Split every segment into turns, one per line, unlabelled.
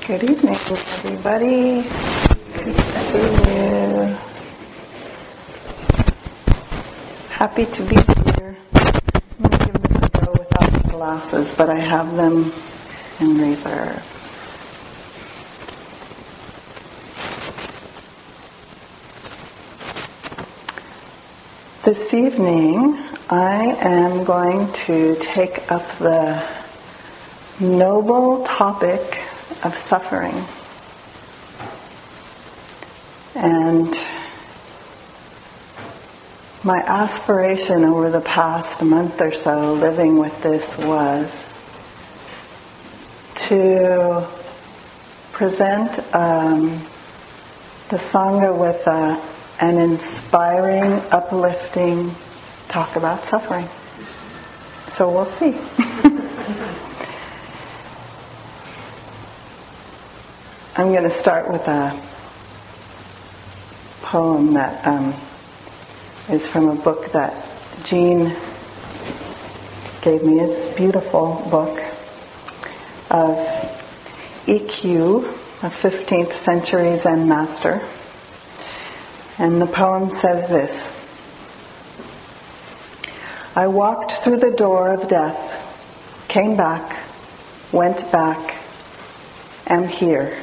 Good evening, everybody. Good to see you. Happy to be here. I'm going to give this a go without the glasses, but I have them in reserve. This evening, I am going to take up the noble topic of suffering. And my aspiration over the past month or so living with this was to present the Sangha with an inspiring, uplifting talk about suffering. So we'll see. I'm going to start with a poem that is from a book that Jean gave me. It's a beautiful book of EQ, a 15th century Zen master. And the poem says this: I walked through the door of death, came back, went back, am here.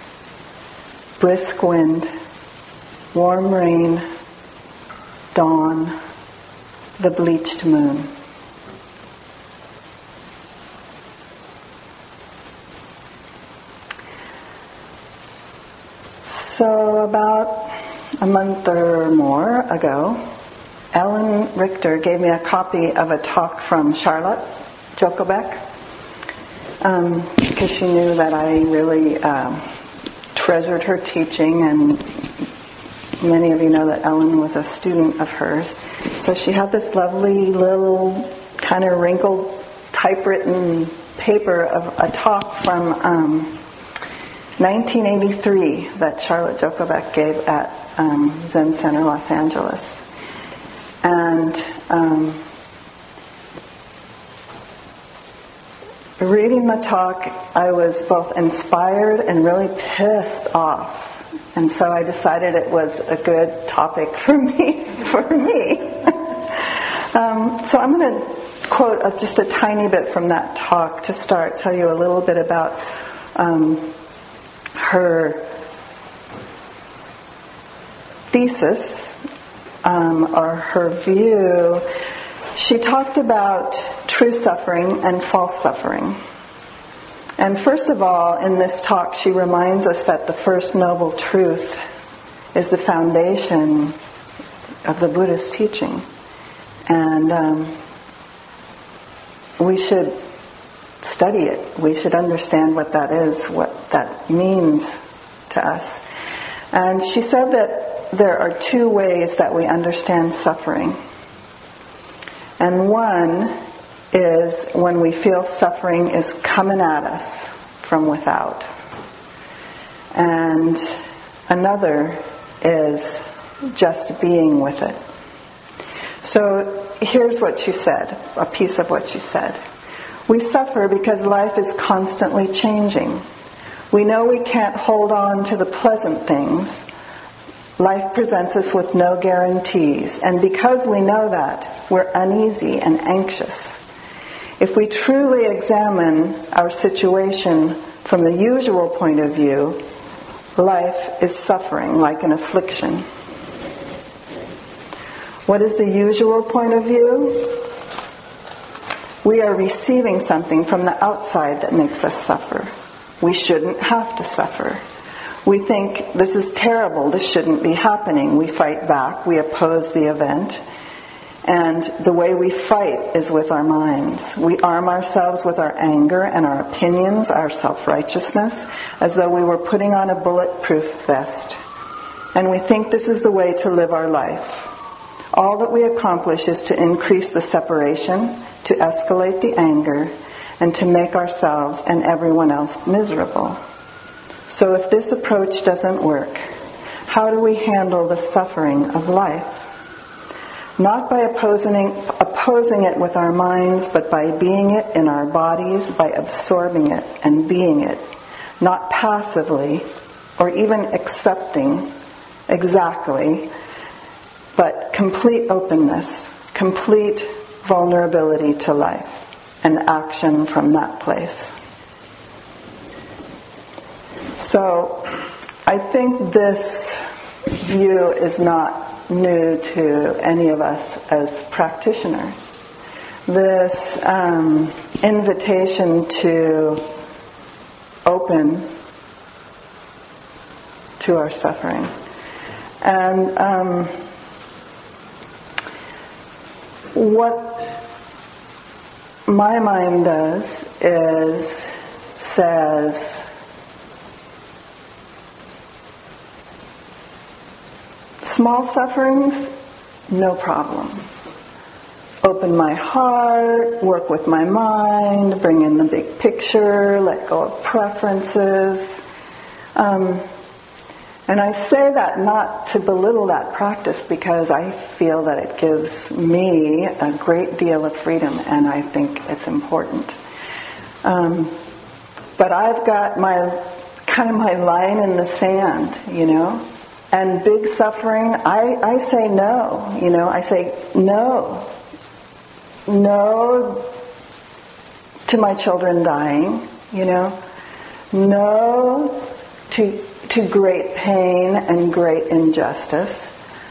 Brisk wind, warm rain, dawn, the bleached moon. So about a month or more ago, Ellen Richter gave me a copy of a talk from Charlotte Jokovic, because she knew that I really treasured her teaching, and many of you know that Ellen was a student of hers. So she had this lovely little kind of wrinkled typewritten paper of a talk from 1983 that Charlotte Jokovic gave at Zen Center Los Angeles. And reading the talk, I was both inspired and really pissed off. And so I decided it was a good topic for me. So I'm going to quote just a tiny bit from that talk to start, tell you a little bit about her thesis, or her view. She talked about true suffering and false suffering. And first of all, in this talk, she reminds us that the first noble truth is the foundation of the Buddhist teaching. And we should study it. We should understand what that is, what that means to us. And she said that there are two ways that we understand suffering. And one is when we feel suffering is coming at us from without. And another is just being with it. So here's what she said, a piece of what she said. We suffer because life is constantly changing. We know we can't hold on to the pleasant things. Life presents us with no guarantees. And because we know that, we're uneasy and anxious. If we truly examine our situation from the usual point of view, life is suffering like an affliction. What is the usual point of view? We are receiving something from the outside that makes us suffer. We shouldn't have to suffer. We think, this is terrible, this shouldn't be happening. We fight back, we oppose the event. And the way we fight is with our minds. We arm ourselves with our anger and our opinions, our self-righteousness, as though we were putting on a bulletproof vest. And we think this is the way to live our life. All that we accomplish is to increase the separation, to escalate the anger, and to make ourselves and everyone else miserable. So if this approach doesn't work, how do we handle the suffering of life? Not by opposing it with our minds, but by being it in our bodies, by absorbing it and being it, not passively or even accepting exactly, but complete openness, complete vulnerability to life, and action from that place. So I think this view is not new to any of us as practitioners. This invitation to open to our suffering. And what my mind does is says, small sufferings, no problem. Open my heart, work with my mind, bring in the big picture, let go of preferences. And I say that not to belittle that practice, because I feel that it gives me a great deal of freedom, and I think it's important. But I've got my line in the sand, And big suffering, I say no, I say no. No to my children dying, No to great pain and great injustice.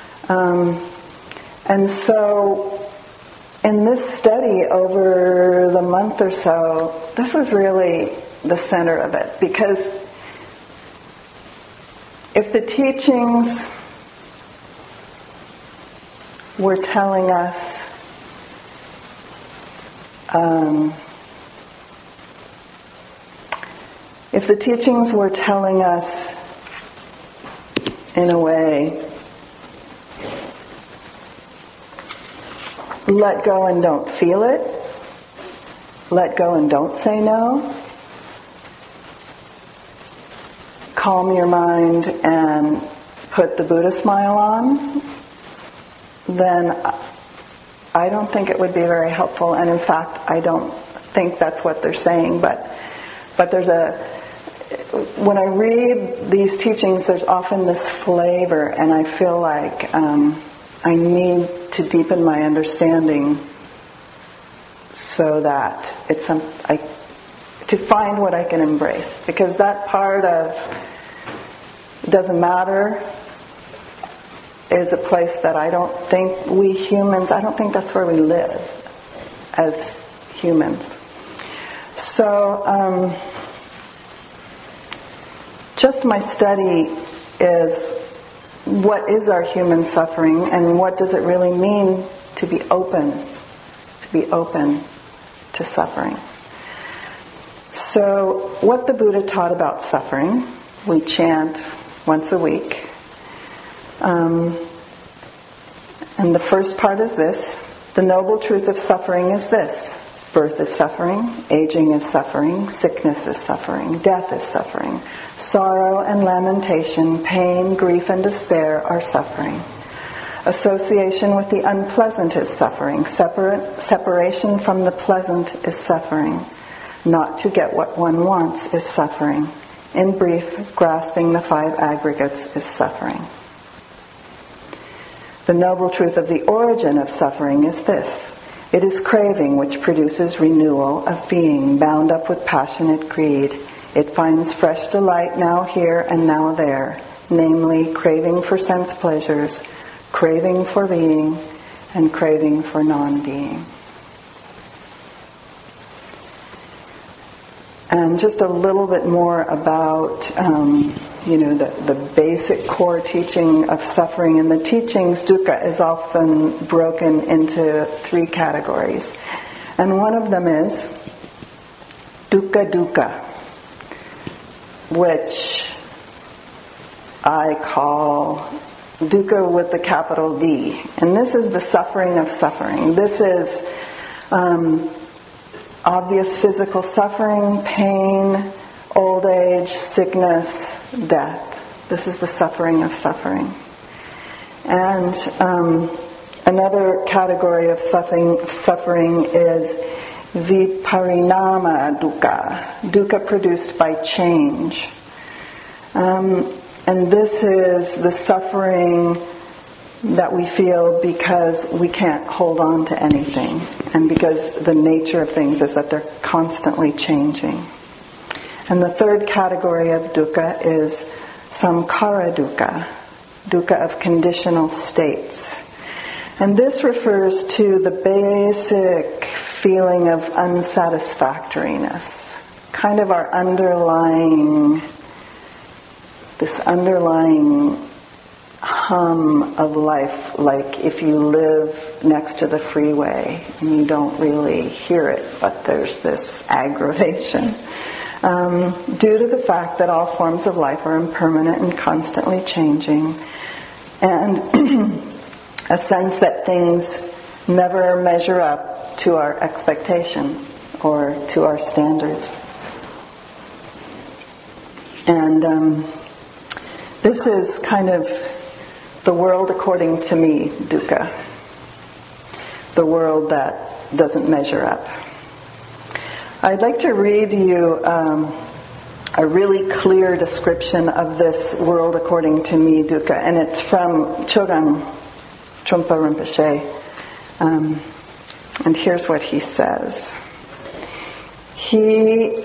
And so in this study over the month or so, this was really the center of it, because if the teachings were telling us in a way, let go and don't feel it, let go and don't say no, calm your mind and put the Buddha smile on, then I don't think it would be very helpful. And in fact, I don't think that's what they're saying. But when I read these teachings, there's often this flavor, and I feel like I need to deepen my understanding so that to find what I can embrace. Because that part of it doesn't matter is a place that I don't think we humans, I don't think that's where we live as humans. So just my study is, what is our human suffering, and what does it really mean to be open to suffering? So what the Buddha taught about suffering, we chant once a week. And the first part is this: the noble truth of suffering is this: birth is suffering, aging is suffering, sickness is suffering, death is suffering, sorrow and lamentation, pain, grief and despair are suffering. Association with the unpleasant is suffering. Separation from the pleasant is suffering. Not to get what one wants is suffering. In brief, grasping the five aggregates is suffering. The noble truth of the origin of suffering is this: it is craving which produces renewal of being, bound up with passionate greed. It finds fresh delight now here and now there, namely craving for sense pleasures, craving for being, and craving for non-being. And just a little bit more about, the basic core teaching of suffering. In the teachings, dukkha is often broken into three categories. And one of them is dukkha, which I call dukkha with the capital D. And this is the suffering of suffering. This is obvious physical suffering, pain, old age, sickness, death. This is the suffering of suffering. And another category of suffering is Viparinama dukkha, dukkha produced by change. And this is the suffering that we feel because we can't hold on to anything, and because the nature of things is that they're constantly changing. And the third category of dukkha is samkhara dukkha, dukkha of conditional states. And this refers to the basic feeling of unsatisfactoriness, kind of our underlying hum of life, like if you live next to the freeway and you don't really hear it, but there's this aggravation. Due to the fact that all forms of life are impermanent and constantly changing, and a sense that things never measure up to our expectation or to our standards. And this is kind of the world according to me, dukkha. The world that doesn't measure up. I'd like to read you a really clear description of this world according to me, dukkha, and it's from Chogyam Trungpa Rinpoche. And here's what he says. He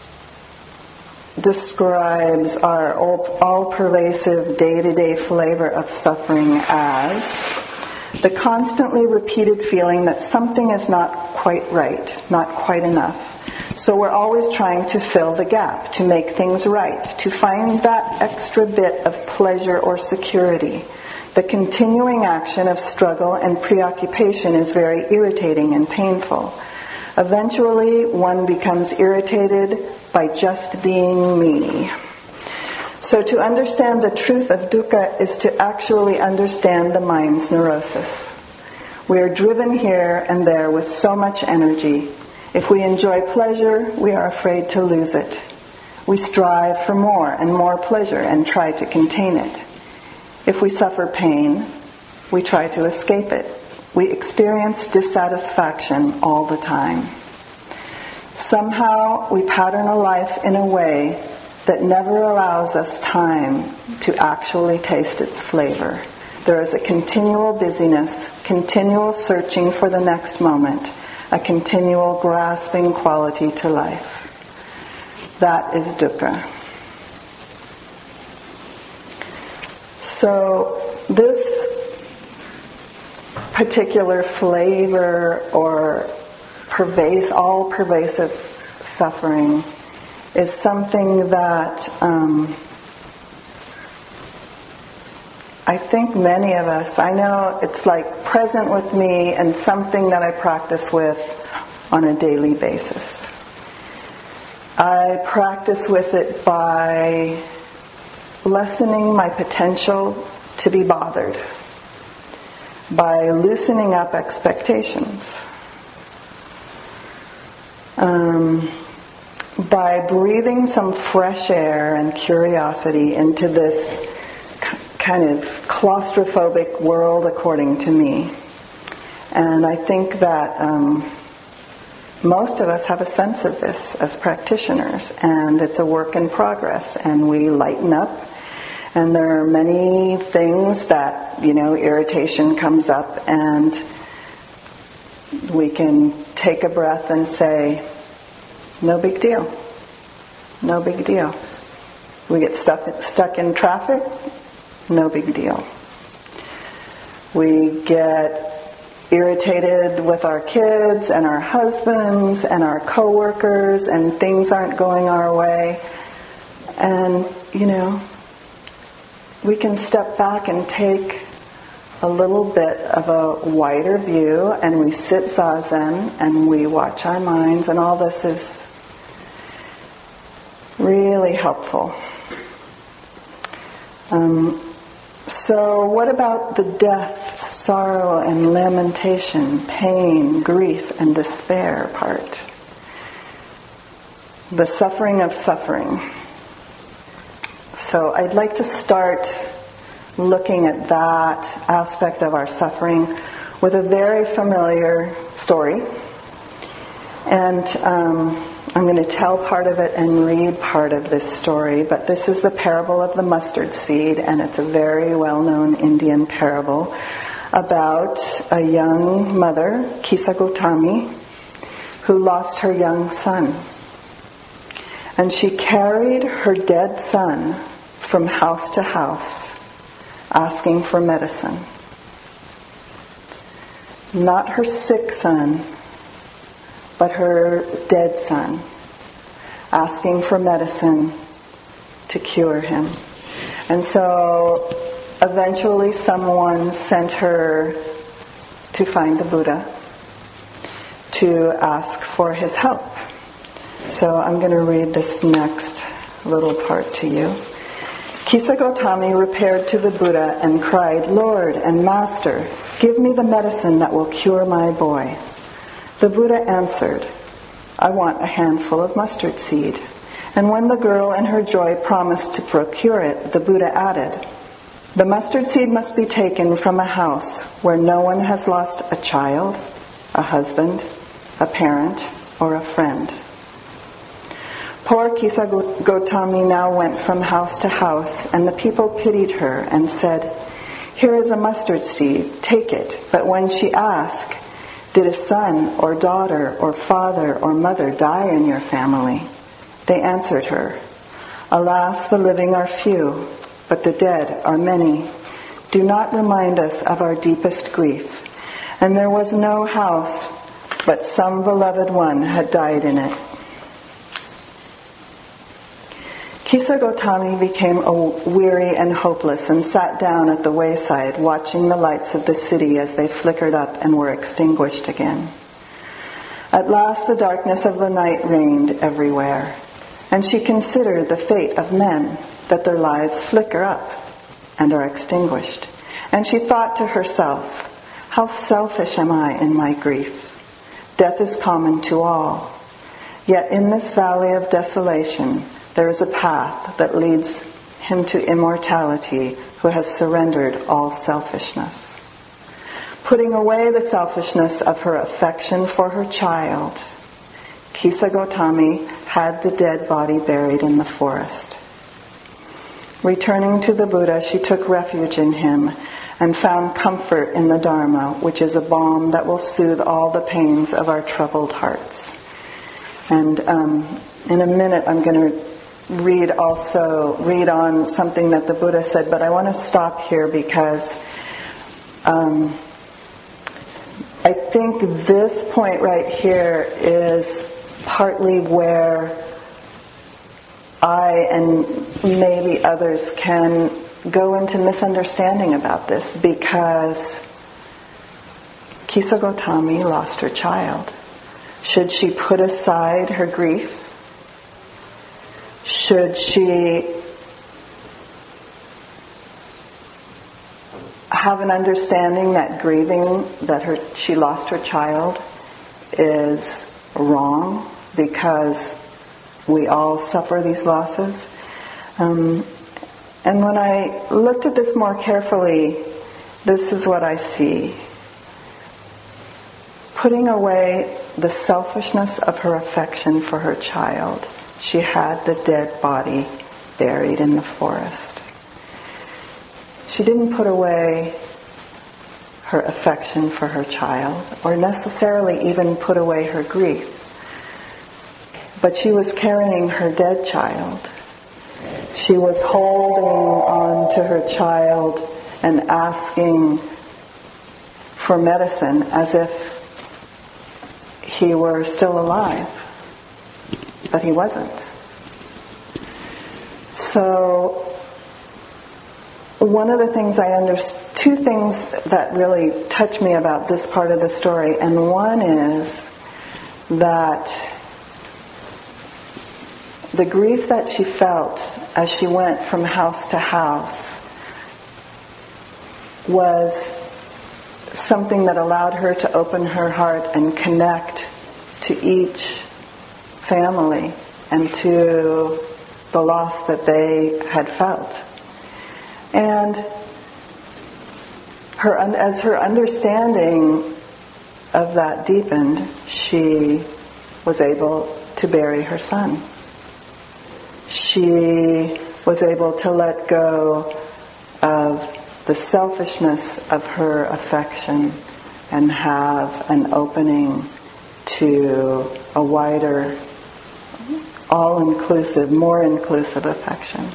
describes our all-pervasive day-to-day flavor of suffering as the constantly repeated feeling that something is not quite right, not quite enough. So we're always trying to fill the gap, to make things right, to find that extra bit of pleasure or security. The continuing action of struggle and preoccupation is very irritating and painful. Eventually, one becomes irritated by just being me. So to understand the truth of dukkha is to actually understand the mind's neurosis. We are driven here and there with so much energy. If we enjoy pleasure, we are afraid to lose it. We strive for more and more pleasure and try to contain it. If we suffer pain, we try to escape it. We experience dissatisfaction all the time. Somehow we pattern a life in a way that never allows us time to actually taste its flavor. There is a continual busyness, continual searching for the next moment, a continual grasping quality to life. That is dukkha. So this particular flavor or all-pervasive suffering is something that I think many of us, I know it's like present with me and something that I practice with on a daily basis. I practice with it by lessening my potential to be bothered, by loosening up expectations, by breathing some fresh air and curiosity into this kind of claustrophobic world according to me. And I think that most of us have a sense of this as practitioners, and it's a work in progress, and we lighten up, and there are many things that, irritation comes up, and we can take a breath and say, no big deal. No big deal. We get stuck in traffic, no big deal. We get irritated with our kids and our husbands and our coworkers, and things aren't going our way. And, we can step back and take a little bit of a wider view, and we sit zazen and we watch our minds, and all this is really helpful. So what about the death, sorrow, and lamentation, pain, grief, and despair part? The suffering of suffering. So I'd like to start looking at that aspect of our suffering with a very familiar story. And I'm going to tell part of it and read part of this story, but this is the parable of the mustard seed, and it's a very well-known Indian parable about a young mother, Kisa Gotami, who lost her young son. And she carried her dead son from house to house, asking for medicine. Not her sick son, but her dead son, asking for medicine to cure him. And so eventually someone sent her to find the Buddha to ask for his help. So I'm going to read this next little part to you. Kisa Gotami repaired to the Buddha and cried, "Lord and Master, give me the medicine that will cure my boy." The Buddha answered, "I want a handful of mustard seed." And when the girl in her joy promised to procure it, the Buddha added, "The mustard seed must be taken from a house where no one has lost a child, a husband, a parent, or a friend." Poor Kisa Gotami now went from house to house, and the people pitied her and said, "Here is a mustard seed, take it." But when she asked, "Did a son or daughter or father or mother die in your family?" they answered her, "Alas, the living are few, but the dead are many. Do not remind us of our deepest grief." And there was no house, but some beloved one had died in it. Kisa Gotami became weary and hopeless and sat down at the wayside, watching the lights of the city as they flickered up and were extinguished again. At last the darkness of the night reigned everywhere, and she considered the fate of men, that their lives flicker up and are extinguished. And she thought to herself, "How selfish am I in my grief? Death is common to all. Yet in this valley of desolation, there is a path that leads him to immortality who has surrendered all selfishness." Putting away the selfishness of her affection for her child, Kisa Gotami had the dead body buried in the forest. Returning to the Buddha, she took refuge in him and found comfort in the Dharma, which is a balm that will soothe all the pains of our troubled hearts. And in a minute I'm going to read on something that the Buddha said, but I want to stop here because I think this point right here is partly where I and maybe others can go into misunderstanding about this, because Kisa Gotami lost her child. Should she put aside her grief? Should she have an understanding that grieving that she lost her child is wrong because we all suffer these losses? And when I looked at this more carefully, this is what I see. Putting away the selfishness of her affection for her child, she had the dead body buried in the forest. She didn't put away her affection for her child, or necessarily even put away her grief. But she was carrying her dead child. She was holding on to her child and asking for medicine as if he were still alive. But he wasn't. So one of the things two things that really touch me about this part of the story, and one is that the grief that she felt as she went from house to house was something that allowed her to open her heart and connect to each family and to the loss that they had felt. And as her understanding of that deepened, she was able to bury her son. She was able to let go of the selfishness of her affection and have an opening to a wider, all-inclusive, more inclusive affection.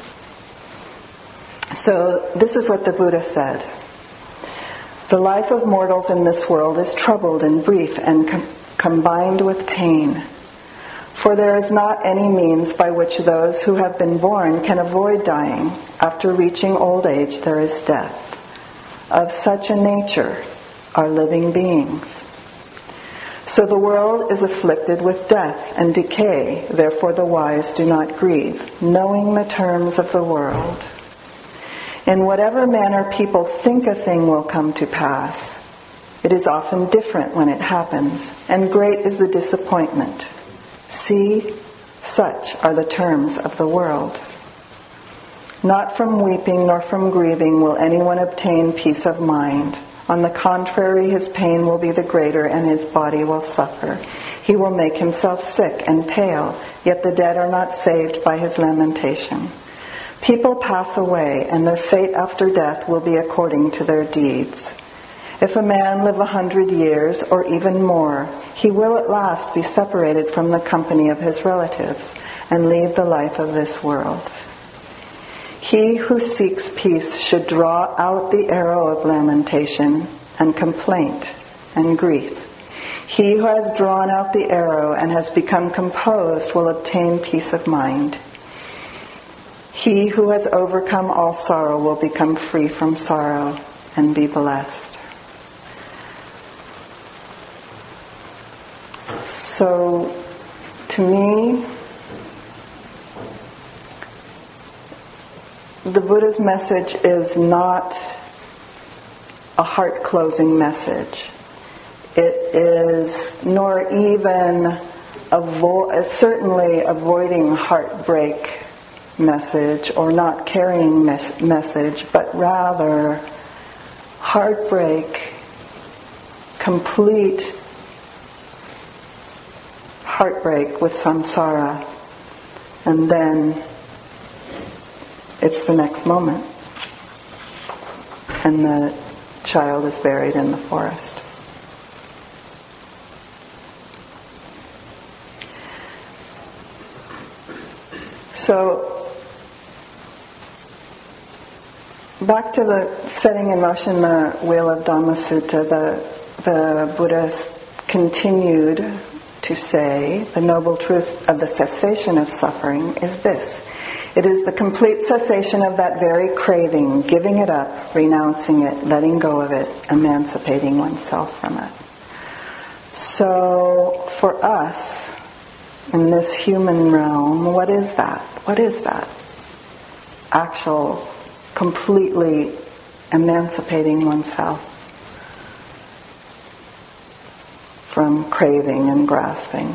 So this is what the Buddha said. The life of mortals in this world is troubled and brief and combined with pain. For there is not any means by which those who have been born can avoid dying. After reaching old age, there is death. Of such a nature are living beings. So the world is afflicted with death and decay. Therefore the wise do not grieve, knowing the terms of the world. In whatever manner people think a thing will come to pass, it is often different when it happens, and great is the disappointment. See, such are the terms of the world. Not from weeping nor from grieving will anyone obtain peace of mind. On the contrary, his pain will be the greater and his body will suffer. He will make himself sick and pale, yet the dead are not saved by his lamentation. People pass away, and their fate after death will be according to their deeds. If a man live 100 years, or even more, he will at last be separated from the company of his relatives and leave the life of this world. He who seeks peace should draw out the arrow of lamentation and complaint and grief. He who has drawn out the arrow and has become composed will obtain peace of mind. He who has overcome all sorrow will become free from sorrow and be blessed. So, to me, the Buddha's message is not a heart-closing message. It is nor even certainly avoiding heartbreak message or not carrying message, but rather heartbreak, complete heartbreak with samsara, and then it's the next moment and the child is buried in the forest. So back to the setting in motion the wheel of Dhamma Sutta, the Buddha continued to say, the noble truth of the cessation of suffering is this. It is the complete cessation of that very craving, giving it up, renouncing it, letting go of it, emancipating oneself from it. So, for us, in this human realm, what is that? What is that? Actual, completely emancipating oneself from craving and grasping.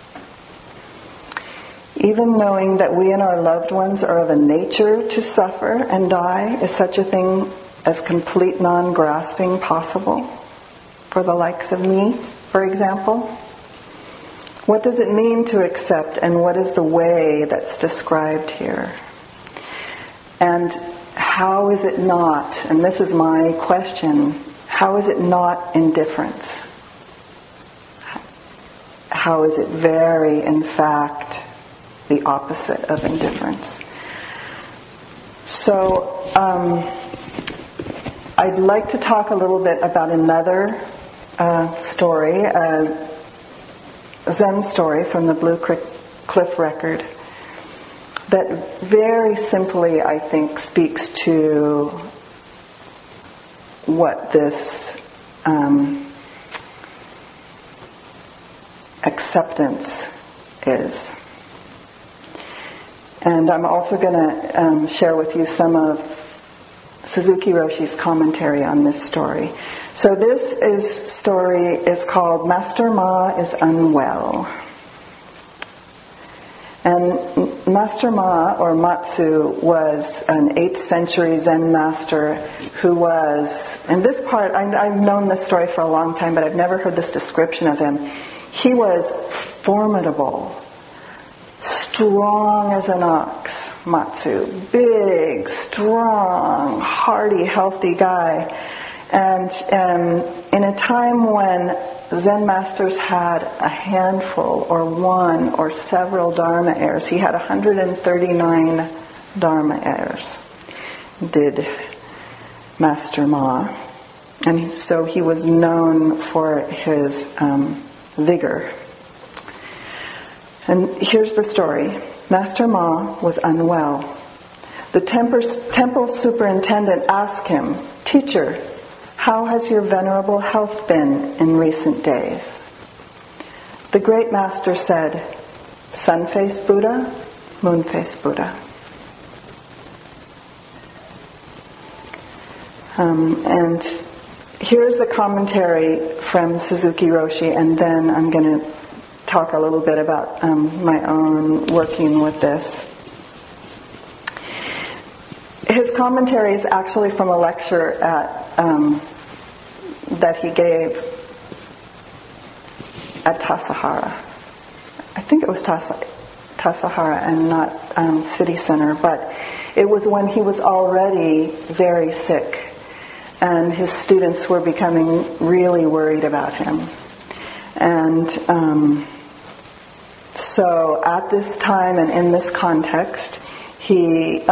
Even knowing that we and our loved ones are of a nature to suffer and die, is such a thing as complete non-grasping possible for the likes of me, for example? What does it mean to accept, and what is the way that's described here? And how is it not, and this is my question, how is it not indifference? How is it very, in fact, the opposite of indifference? So, I'd like to talk a little bit about another story, a Zen story from the Blue Cliff Record that very simply, I think, speaks to what this acceptance is. And I'm also going to share with you some of Suzuki Roshi's commentary on this story. So this story is called Master Ma is Unwell. And Master Ma, or Matsu, was an 8th century Zen master who was, and this part, I've known this story for a long time, but I've never heard this description of him. He was formidable, strong as an ox, Matsu. Big, strong, hearty, healthy guy. And in a time when Zen masters had a handful or one or several Dharma heirs, he had 139 Dharma heirs, did Master Ma. And so he was known for his vigor. And here's the story. Master Ma was unwell. The temple superintendent asked him, "Teacher, how has your venerable health been in recent days?" The great master said, "Sun-faced Buddha, moon-faced Buddha." And here's a commentary from Suzuki Roshi, and then I'm going to talk a little bit about my own working with this. His commentary is actually from a lecture that he gave at Tassajara. I think it was Tassajara and not City Center, but it was when he was already very sick. And his students were becoming really worried about him. And so at this time and in this context, he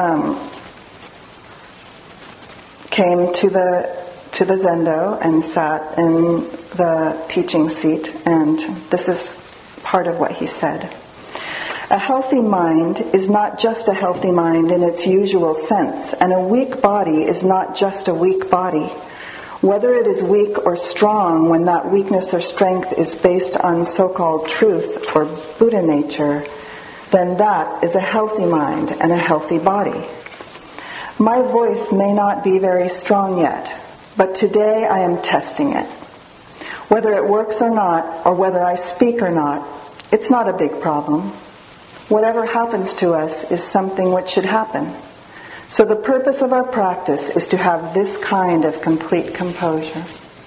came to the Zendo and sat in the teaching seat. And this is part of what he said. A healthy mind is not just a healthy mind in its usual sense, and a weak body is not just a weak body. Whether it is weak or strong when that weakness or strength is based on so-called truth or Buddha nature, then that is a healthy mind and a healthy body. My voice may not be very strong yet, but today I am testing it. Whether it works or not, or whether I speak or not, it's not a big problem. Whatever happens to us is something which should happen. So the purpose of our practice is to have this kind of complete composure.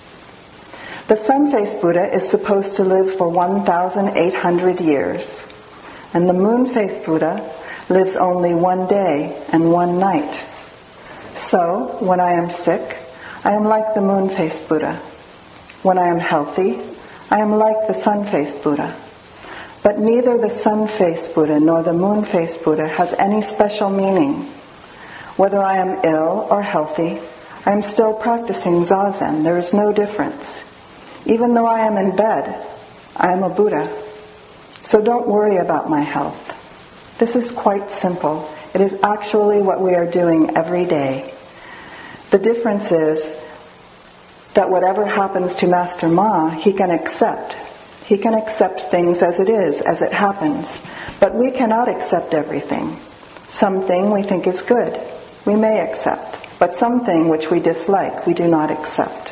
The sun-faced Buddha is supposed to live for 1,800 years, and the moon-faced Buddha lives only 1 day and 1 night. So, when I am sick, I am like the moon-faced Buddha. When I am healthy, I am like the sun-faced Buddha. But neither the sun-faced Buddha nor the moon-faced Buddha has any special meaning. Whether I am ill or healthy, I am still practicing Zazen. There is no difference. Even though I am in bed, I am a Buddha. So don't worry about my health. This is quite simple. It is actually what we are doing every day. The difference is that whatever happens to Master Ma, he can accept. He can accept things as it is, as it happens. But we cannot accept everything. Something we think is good, we may accept. But something which we dislike, we do not accept.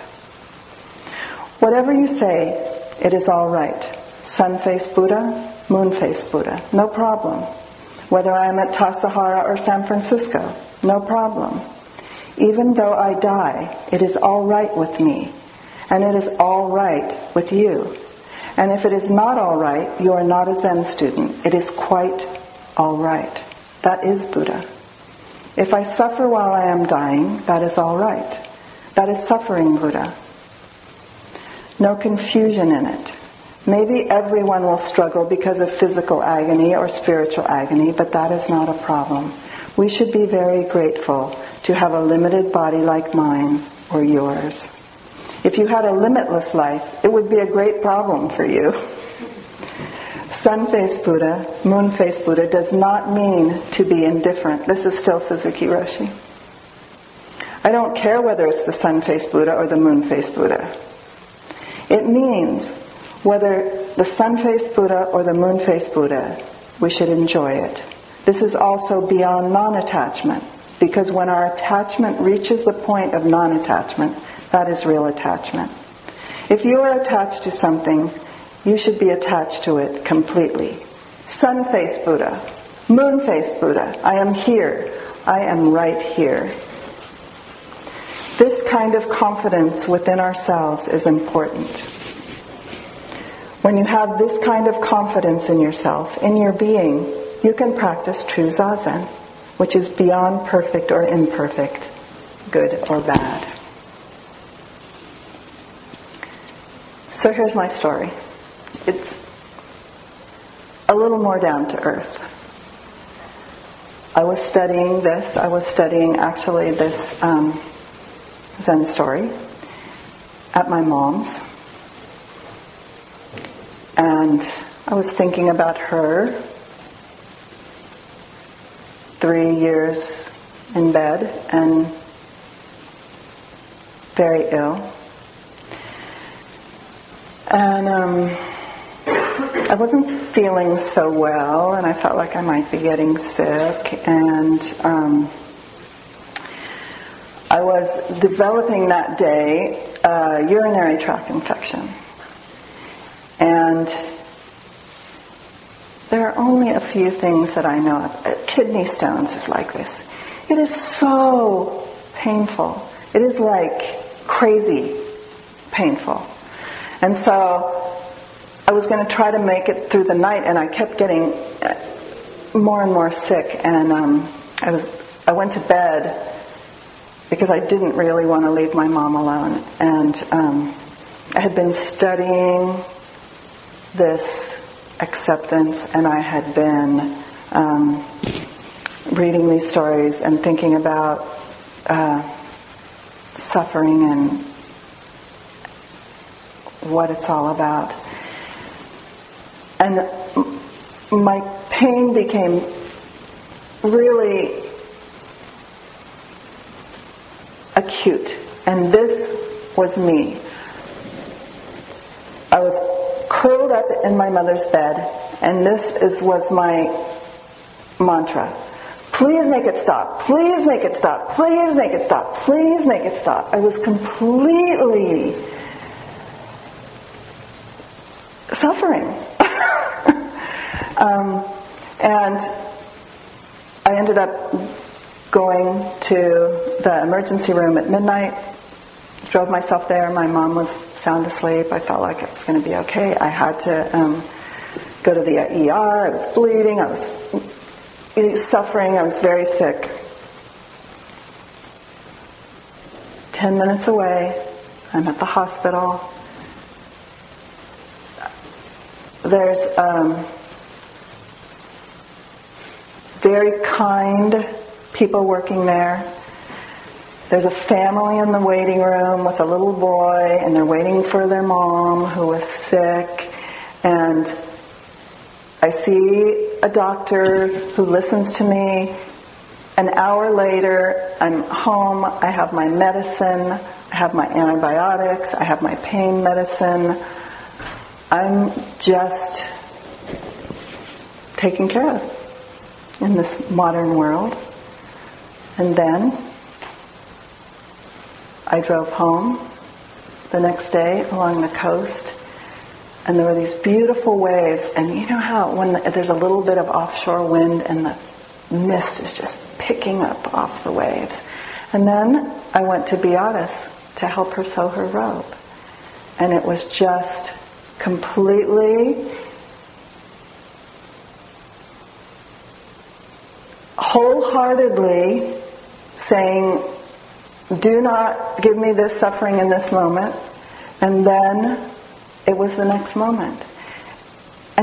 Whatever you say, it is all right. Sun-faced Buddha, moon-faced Buddha, no problem. Whether I am at Tassajara or San Francisco, no problem. Even though I die, it is all right with me. And it is all right with you. And if it is not all right, you are not a Zen student. It is quite all right. That is Buddha. If I suffer while I am dying, that is all right. That is suffering Buddha. No confusion in it. Maybe everyone will struggle because of physical agony or spiritual agony, but that is not a problem. We should be very grateful to have a limited body like mine or yours. If you had a limitless life, it would be a great problem for you. Sun-faced Buddha, moon-faced Buddha does not mean to be indifferent. This is still Suzuki Roshi. I don't care whether it's the sun-faced Buddha or the moon-faced Buddha. It means whether the sun-faced Buddha or the moon-faced Buddha, we should enjoy it. This is also beyond non-attachment, because when our attachment reaches the point of non-attachment, that is real attachment. If you are attached to something, you should be attached to it completely. Sun-faced Buddha, moon-faced Buddha, I am here. I am right here. This kind of confidence within ourselves is important. When you have this kind of confidence in yourself, in your being, you can practice true Zazen, which is beyond perfect or imperfect, good or bad. So here's my story. It's a little more down to earth. I was studying this. I was studying actually this Zen story at my mom's. And I was thinking about her, 3 years in bed and very ill. And I wasn't feeling so well, and I felt like I might be getting sick, and I was developing that day a urinary tract infection. And there are only a few things that I know of. Kidney stones is like this. It is so painful. It is like crazy painful. And so I was going to try to make it through the night, and I kept getting more and more sick. And I went to bed because I didn't really want to leave my mom alone. And I had been studying this acceptance, and I had been reading these stories and thinking about suffering and what it's all about. And my pain became really acute, and this was me. I was curled up in my mother's bed, and this was my mantra. Please make it stop. Please make it stop. Please make it stop. Please make it stop. I was completely suffering. And I ended up going to the emergency room at midnight. Drove myself there. My mom was sound asleep. I felt like it was going to be okay. I had to go to the ER. I was bleeding. I was suffering. I was very sick. 10 minutes away, I'm at the hospital. There's very kind people working there. There's a family in the waiting room with a little boy, and they're waiting for their mom who was sick. And I see a doctor who listens to me. An hour later, I'm home. I have my medicine. I have my antibiotics. I have my pain medicine. I'm just taken care of in this modern world. And then I drove home the next day along the coast, and there were these beautiful waves, and you know how when there's a little bit of offshore wind and the mist is just picking up off the waves. And then I went to Beatus to help her sew her robe, and it was just completely wholeheartedly saying, do not give me this suffering in this moment. And then it was the next moment. And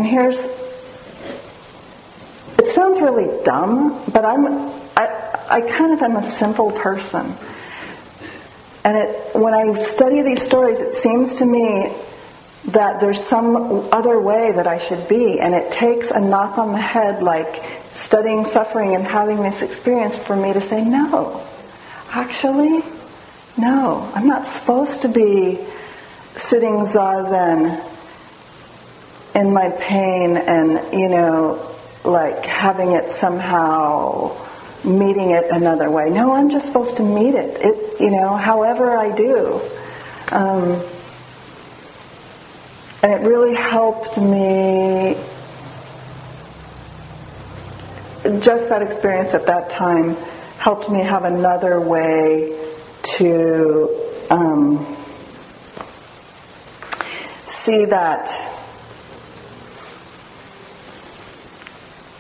it sounds really dumb, but I kind of am a simple person. And when I study these stories, it seems to me that there's some other way that I should be. And it takes a knock on the head, like studying suffering and having this experience, for me to say, no. Actually, no. I'm not supposed to be sitting zazen in my pain and, like having it somehow, meeting it another way. No, I'm just supposed to meet it. However I do. And it really helped me, just that experience at that time helped me have another way to see that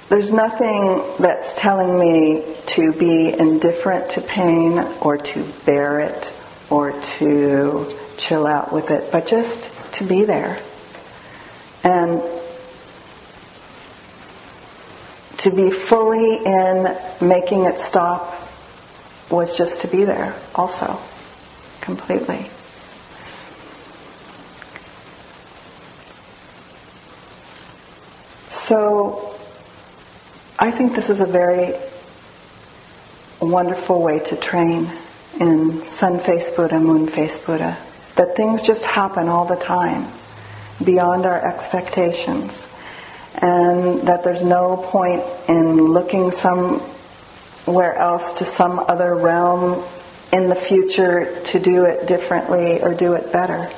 There's nothing that's telling me to be indifferent to pain or to bear it or to chill out with it, but just to be there. And to be fully in making it stop was just to be there also, completely. So I think this is a very wonderful way to train in sun-faced Buddha, moon-faced Buddha. That things just happen all the time, beyond our expectations. And that there's no point in looking somewhere else to some other realm in the future to do it differently or do it better.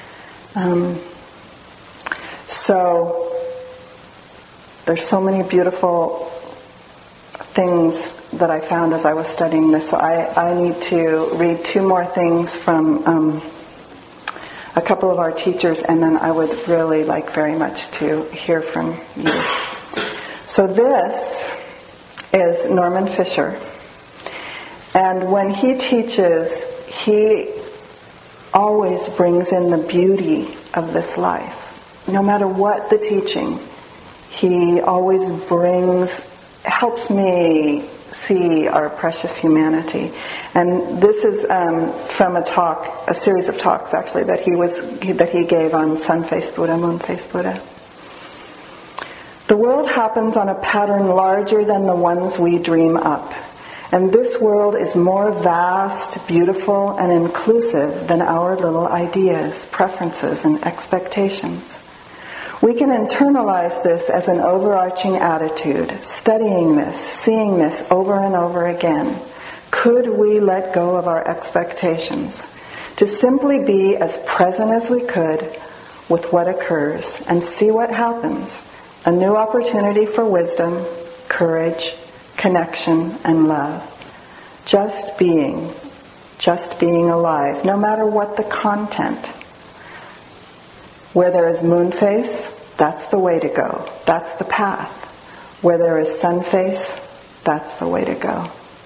So there's so many beautiful things that I found as I was studying this. So I need to read two more things from a couple of our teachers, and then I would really like very much to hear from you. So this is Norman Fisher. And when he teaches, he always brings in the beauty of this life. No matter what the teaching, he always helps me see our precious humanity. And this is from a series of talks actually that he gave on sun-faced Buddha, moon-faced Buddha. The world happens on a pattern larger than the ones we dream up. And this world is more vast, beautiful, and inclusive than our little ideas, preferences, and expectations. We can internalize this as an overarching attitude, studying this, seeing this over and over again. Could we let go of our expectations to simply be as present as we could with what occurs and see what happens? A new opportunity for wisdom, courage, connection, and love. Just being alive, no matter what the content. Where there is moon face, that's the way to go. That's the path. Where there is sun face, that's the way to go.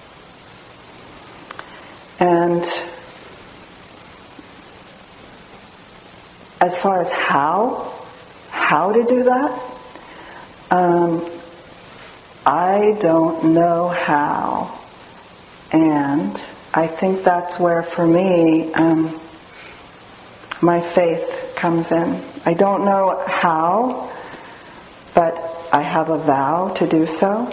And as far as how to do that, I don't know how. And I think that's where, for me, my faith comes in. I don't know how, but I have a vow to do so.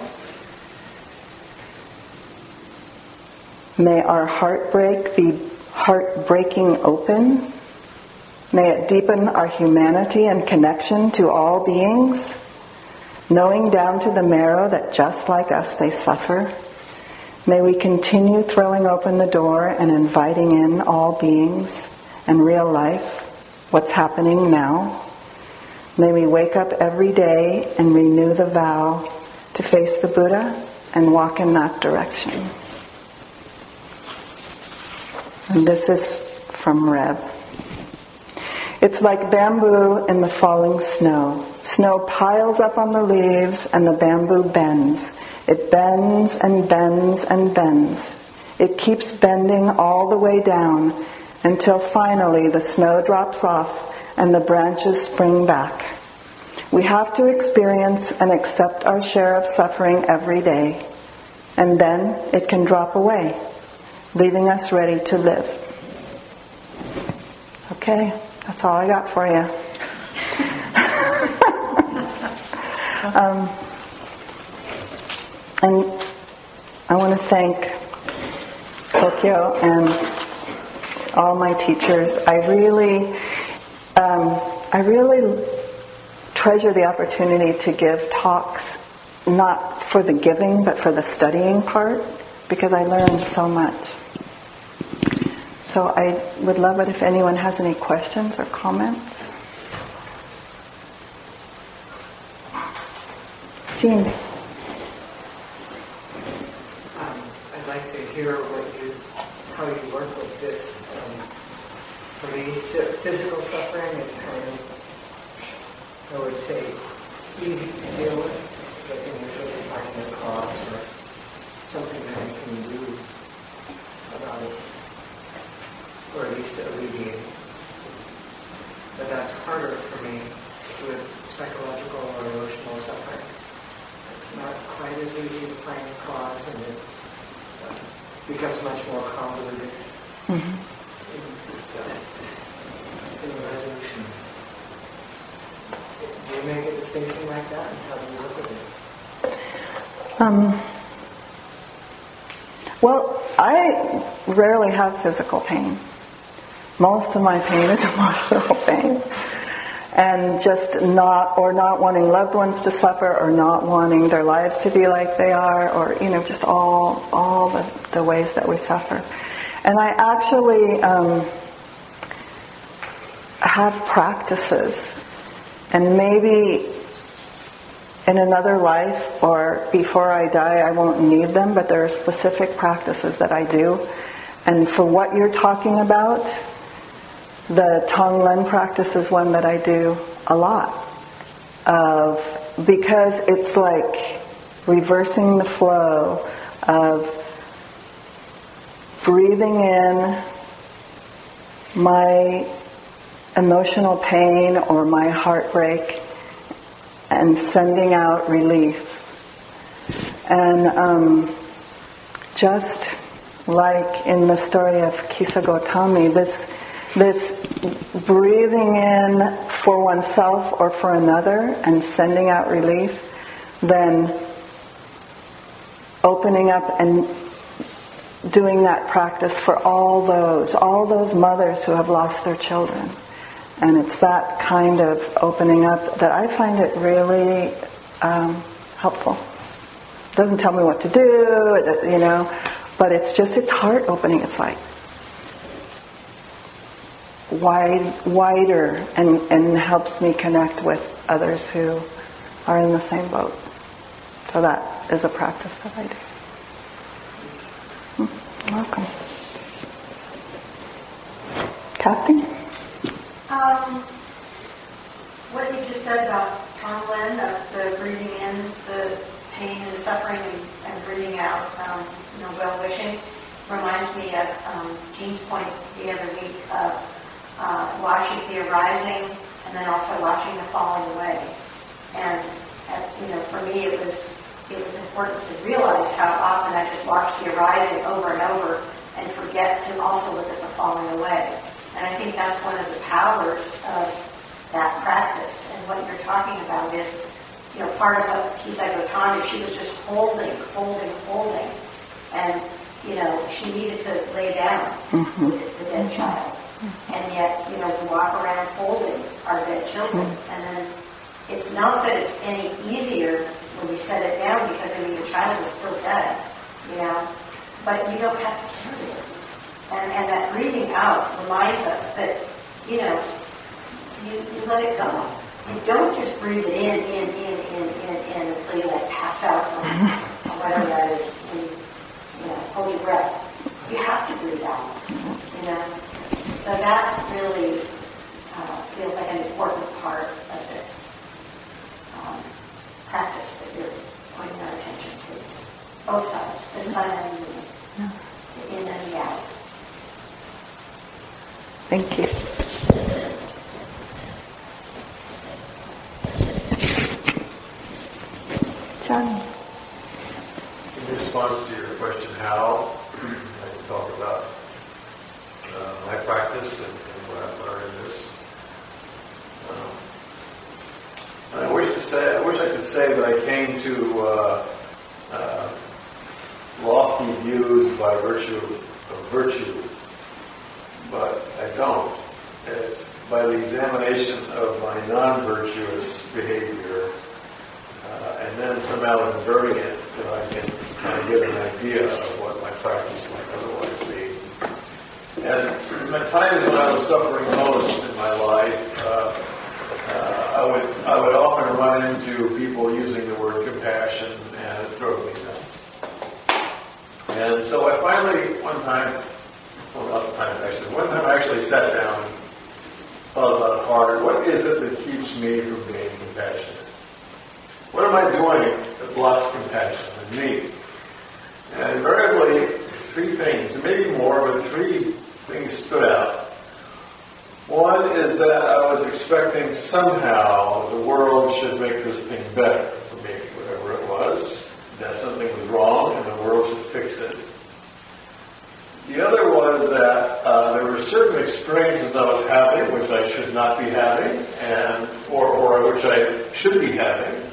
May our heartbreak be heartbreaking open. May it deepen our humanity and connection to all beings, knowing down to the marrow that just like us they suffer. May we continue throwing open the door and inviting in all beings and real life, what's happening now. May we wake up every day and renew the vow to face the Buddha and walk in that direction. And this is from Reb. It's like bamboo in the falling snow. Snow piles up on the leaves and the bamboo bends. It bends and bends and bends. It keeps bending all the way down until finally the snow drops off and the branches spring back. We have to experience and accept our share of suffering every day, and then it can drop away, leaving us ready to live. Okay, that's all I got for you. And I want to thank Tokyo and all my teachers. I really treasure the opportunity to give talks, not for the giving, but for the studying part, because I learned so much. So I would love it if anyone has any questions or comments. Jean.
I'd like to hear how you work with this. For me, physical suffering is kind of, I would say, easy to deal with. But finding a cause or something that we can do about it, or at least alleviate it. But that's harder for me with psychological or emotional suffering. It's not quite as easy to find a cause, and it becomes much more convoluted in the resolution. Do you make a distinction like that, and how do you work with it?
Well, I rarely have physical pain. Most of my pain is emotional pain. And just not wanting loved ones to suffer, or not wanting their lives to be like they are, or, just all the ways that we suffer. And I actually have practices, and maybe in another life or before I die I won't need them, but there are specific practices that I do. And for what you're talking about, the Tonglen practice is one that I do a lot because it's like reversing the flow of breathing in my emotional pain or my heartbreak and sending out relief. And just like in the story of Kisa Gotami, this breathing in for oneself or for another and sending out relief, then opening up and doing that practice for all those mothers who have lost their children. And it's that kind of opening up that I find it really helpful. It doesn't tell me what to do, but it's heart opening. It's like wider and helps me connect with others who are in the same boat. So that is a practice that I do. You're welcome. Kathy?
What you just said about Tonglen, of the breathing in the pain and suffering and breathing out, well-wishing, reminds me of Jean's point the other week of watching the arising and then also watching the falling away. And for me it was important to realize how often I just watch the arising over and over and forget to also look at the falling away. And I think that's one of the powers of that practice. And what you're talking about is, part of what Kisa Gotami, she was just holding. And, she needed to lay down with the dead child. And yet, we walk around holding our dead children. And then it's not that it's any easier when we set it down, because, your child is still dead, but you don't have to carry it. And that breathing out reminds us that, you let it go. You don't just breathe it in until you pass out from whatever that is. Hold your breath. You have to breathe out, So that really feels like an important part of this practice that you're pointing our attention to. Both sides, this side and the in and the out.
Thank you. Johnny.
In response to your question, how, I can talk about my practice and what I've learned in this. I wish I could say that I came to lofty views by virtue of virtue, but I don't. It's by the examination of my non-virtuous behavior and then somehow inverting it that I can kind of get an idea of what my practice might otherwise be. And in the times when I was suffering most in my life, I would often run into people using the word compassion, and it drove me nuts. And so I finally, one time I actually sat down and thought about it hard. What is it that keeps me from being compassionate? What am I doing that blocks compassion in me. And invariably, three things, maybe more, but three things stood out. One is that I was expecting somehow the world should make this thing better for me, whatever it was, that something was wrong and the world should fix it. The other was that there were certain experiences I was having which I should not be having, or which I should be having.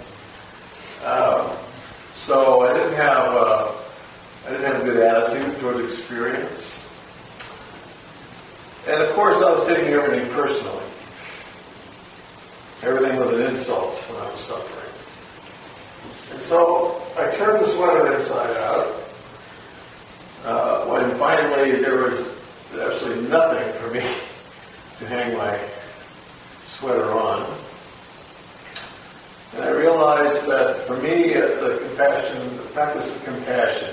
So I didn't have a good attitude toward experience. And of course I was taking everything personally. Everything was an insult when I was suffering. And so I turned the sweater inside out. When finally there was absolutely nothing for me to hang my sweater on. And I realized that for me, the practice of compassion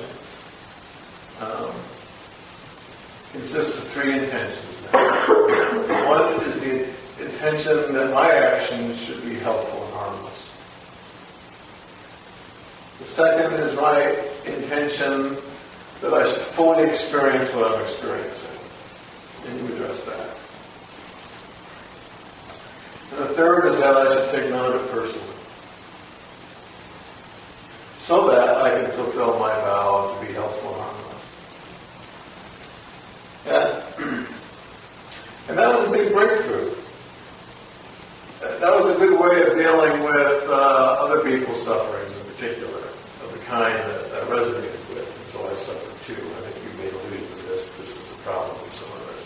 consists of three intentions. One is the intention that my actions should be helpful and harmless. The second is my intention that I should fully experience what I'm experiencing. And you address that. And the third is that I should take none of it personally, so that I can fulfill my vow to be helpful and harmless. And that was a big breakthrough. That was a good way of dealing with other people's sufferings in particular, of the kind that I resonated with. And so I suffered too. I think you may allude to this. This is a problem for some of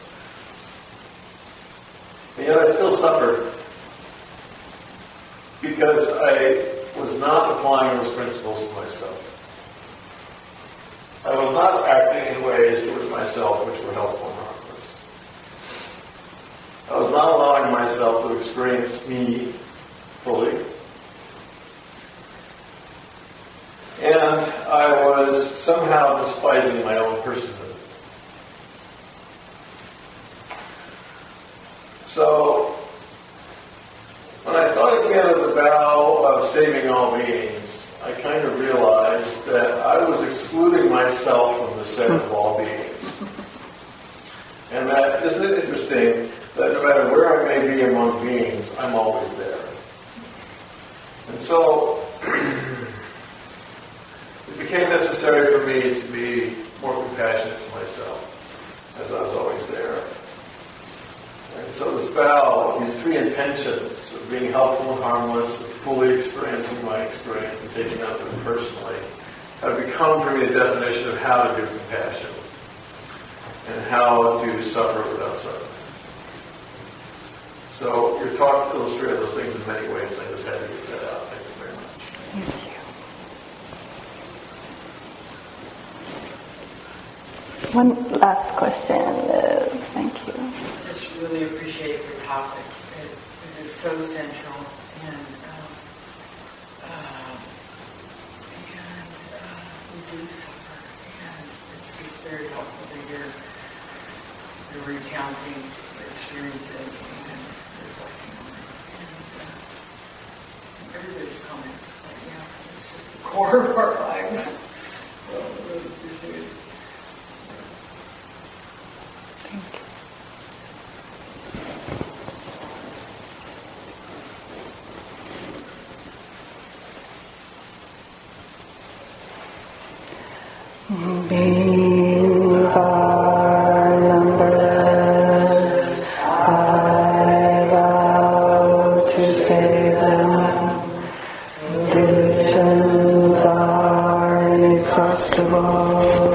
us. And yet I still suffered because I was not applying those principles to myself. I was not acting in ways towards myself which were helpful and harmless. I was not allowing myself to experience me fully. And I was somehow despising my own personhood. So, when I thought again of the vow of saving all beings, I kind of realized that I was excluding myself from the set of all beings. And that, isn't it interesting that no matter where I may be among beings, I'm always there. And so, it became necessary for me to be more compassionate to myself, as I was always there. And so this vow, these three intentions of being helpful and harmless, of fully experiencing my experience and taking out them personally, have become for me a definition of how to do compassion and how to suffer without suffering. So your talk illustrated those things in many ways, and I just had to get that out. Thank you very much.
Thank you. One last question, Liz. Thank you.
I just really appreciate your topic. It is so central, and we do suffer, and it's very helpful to hear your recounting your experiences and reflecting on it. And everybody's comments, but it's just the core of our lives. So I really appreciate it.
Thank you. Beings are numberless. I vow to save them. Delusions are inexhaustible.